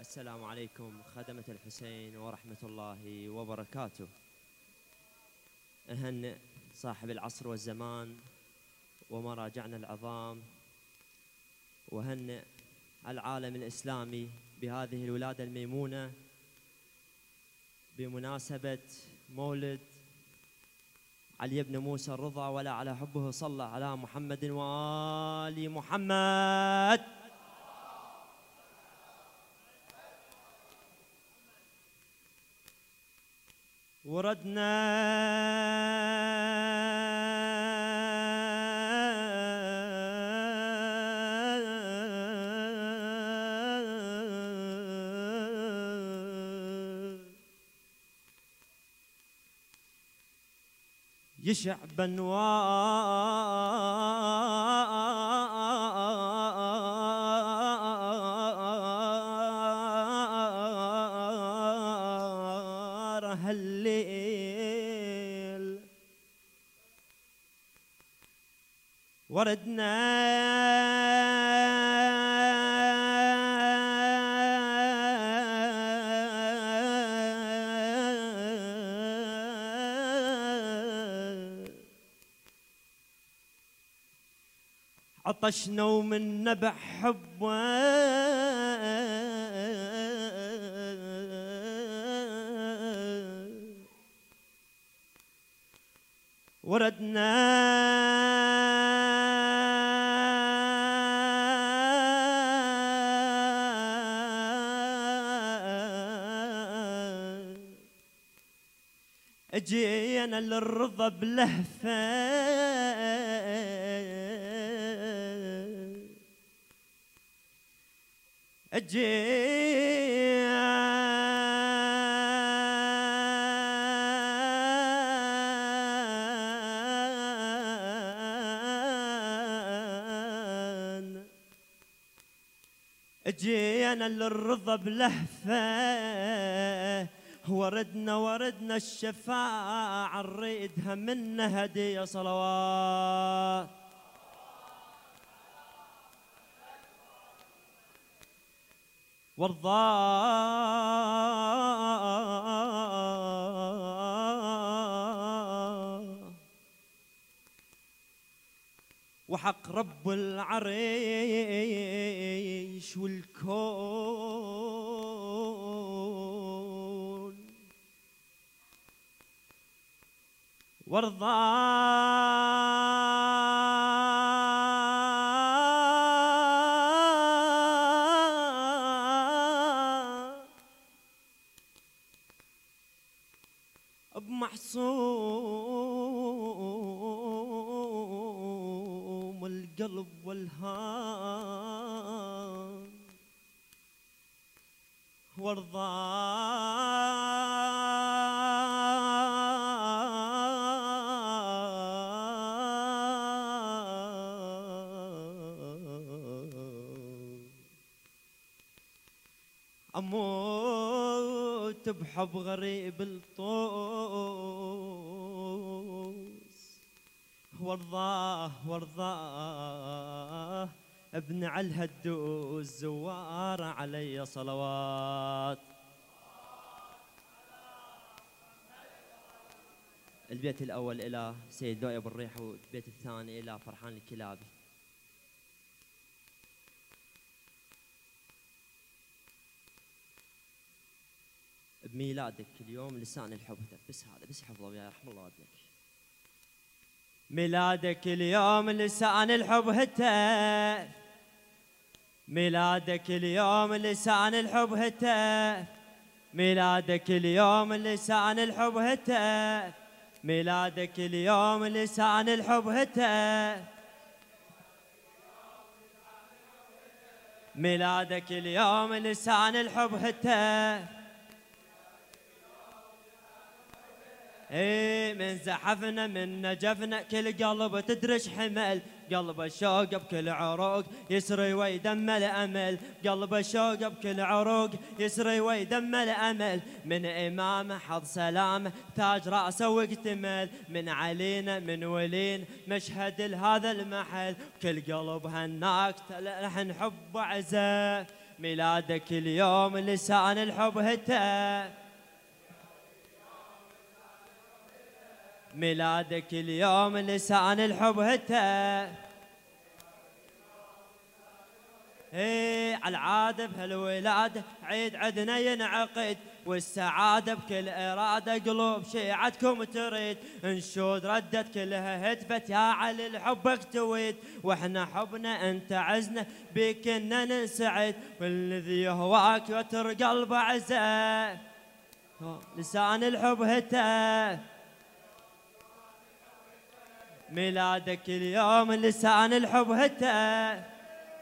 السلام عليكم خدمة الحسين ورحمة الله وبركاته. أهنئ صاحب العصر والزمان ومراجعنا العظام، وهنئ العالم الإسلامي بهذه الولادة الميمونة بمناسبة مولد علي بن موسى الرضا، ولا على حبه صلى على محمد وآل محمد. وردنا يشعب انوار هالليل. وردنا عطشنا ومن نبع حبه وردنا اجينا للرضا بلهفه اجينا للرضا بلهفه. وردنا الشفاعة نريدها منا هدية صلوات. وحق رب العريش والكون بمحصوم القلب والهان. أموت بحب غريب الطوس. وارضاه ابن علها الدوس زوار علي صلوات. البيت الأول إلى سيد لؤي أبو الريح، والبيت الثاني إلى فرحان الكلابي. بميلادك اليوم لسان الحب هتف، بس هذا بس حفظه ويا رحم الله ابنك. ميلادك اليوم لسان الحب هتف، ميلادك اليوم لسان الحب هتف، ميلادك اليوم لسان الحب هتف، ميلادك اليوم لسان الحب هتف، ميلادك اليوم لسان الحب هتف. ايه من زحفنا من نجفنا كل قلب تدرش حمل، قلب الشوق بكل عروق يسري ويدم الامل، قلب الشوق بكل عروق يسري ويدم الامل. من امامه حظ سلامه تاج راسه واكتمل، من علينا من ولين مشهد لهذا المحل، كل قلب هناك تلحن حب عزه. ميلادك اليوم لسان الحب هتف، ميلادك اليوم لسان الحب هتف. ايه عالعادة بهالولادة عيد عدنا ينعقد، والسعادة بكل إرادة قلوب شيعتكم تريد. انشود ردت كلها هتفت يا علي الحب تويد، واحنا حبنا انت عزنا بيك اننا ننسعد، والذي يهواك يتر قلبه عزه لسان الحب هتف. ميلادك اليوم لسان الحب هتف.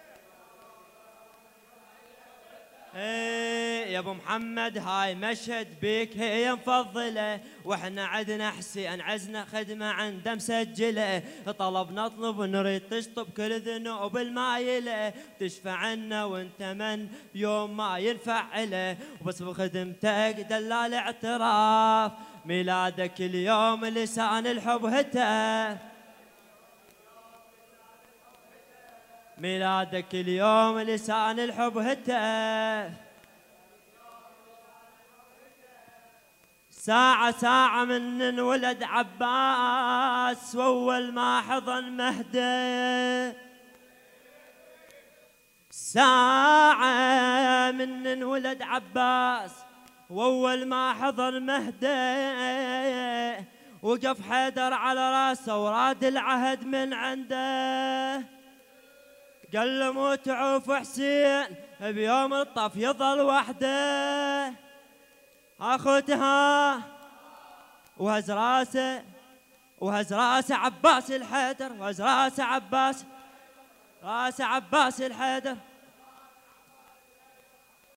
ايه يا ابو محمد هاي مشهد بيك هي مفضله، واحنا عدنا حسين عزنا خدمه عنده مسجله، طلب نطلب نريد تشطب كل ذنوب المايله، تشفع عنا وانت من يوم ما ينفع له، وبس بخدمتك دلال اعتراف. ميلادك اليوم لسان الحب هتف، ميلادك اليوم لسان الحب هتف. ساعة ساعة من انولد عباس، واول ما حضن مهدي، ساعة من انولد عباس واول ما حضن مهدي، وقف حيدر على راسه وراد العهد من عنده، قال له مو تعوف حسين بيوم الطف يظل وحده، اخذها وهز راسه وهز راسه عباس الحيدر، وهز راسه عباس، راسه عباس الحيدر.